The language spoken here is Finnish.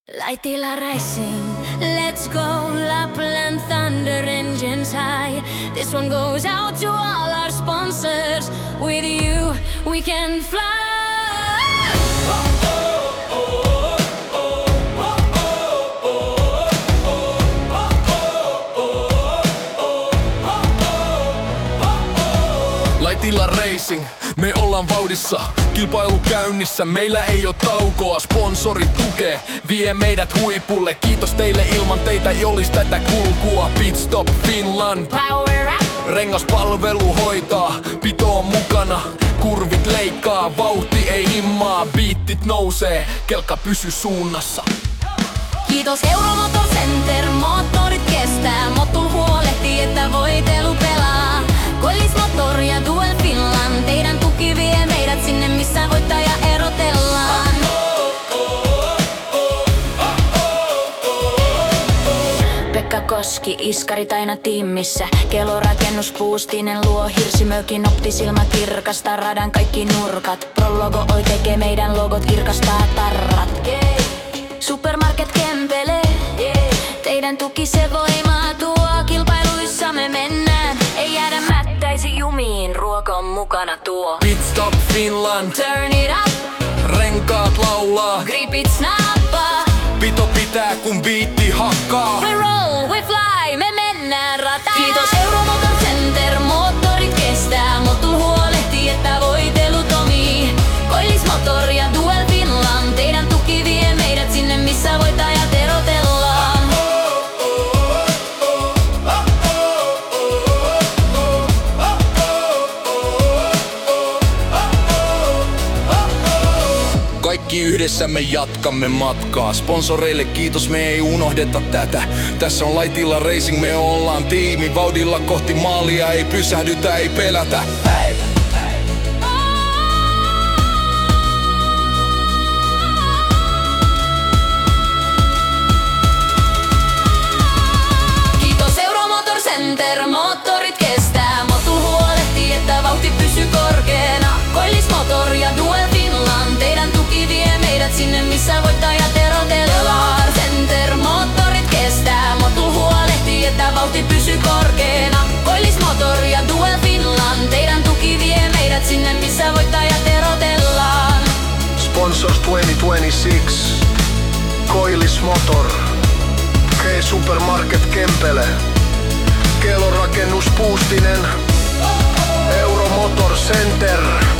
Laitila Racing, let's go, Lapland Thunder engines high. This one goes out to all our sponsors. With you, we can fly. Laitila Racing, me ollaan vauhdissa, kilpailu käynnissä, meillä ei oo taukoa. Sponsorit tukee, vie meidät huipulle. Kiitos teille, ilman teitä ei olis tätä kulkua. Pitstop Finland, Power up. Rengaspalvelu hoitaa, pito on mukana. Kurvit leikkaa, vauhti ei himmaa. Biittit nousee, kelkka pysy suunnassa. Kiitos Euromotor Center, moottorit kestää. Motul huolehtii, että voitelu pelaa. Koillismotor ja Duel Finland, teidän tuki vie meidät sinne, missä voittaja erotellaan. Pekka Koski, iskarit aina tiimissä. Kelorakennus Puustinen luo hirsimökin, optisilmä kirkasta radan kaikki nurkat. Pro-logo oi tekee meidän logot, kirkastaa tarrat. Supermarket Kempele, teidän tuki se voimaa tuo. Kilpailuissa me mennään, ei jäädä mättäisi jumiin, ruoka on mukana tuo. Pitstop Finland, Turn it up, renkaat laulaa. grip it snappaa. Pito pitää kun biitti hakkaa. We roll, we fly, me mennään rataan. Kiitos Euromotor Center, moottorit kestää. Motul huolehtii, että voitelu tomii. Koillismotor ja Duel Finland, teidän tuki vie meidät sinne, missä voittajat erotellaan. Kaikki yhdessä me jatkamme matkaa. Sponsoreille kiitos, me ei unohdeta tätä. Tässä on Laitila Racing, me ollaan tiimi. Vauhdilla kohti maalia, ei pysähdytä, ei pelätä. Kiitos Euromotor Center, moottorit kestää. Motul huolehtii, että vauhti pysyy korkeena. Koillismotor ja Duel Finland, teidän tuki vie meidät sinne, missä voittajat erotellaan. Center, moottorit kestää. Motul huolehtii, että vauhti pysyy korkeena. Koillismotor ja Duel Finland, teidän tuki vie meidät sinne, missä voittajat erotellaan. Sponsors 2026, Koillismotor, Supermarket Kempele, Kelorakennus Puustinen, Euromotor Center.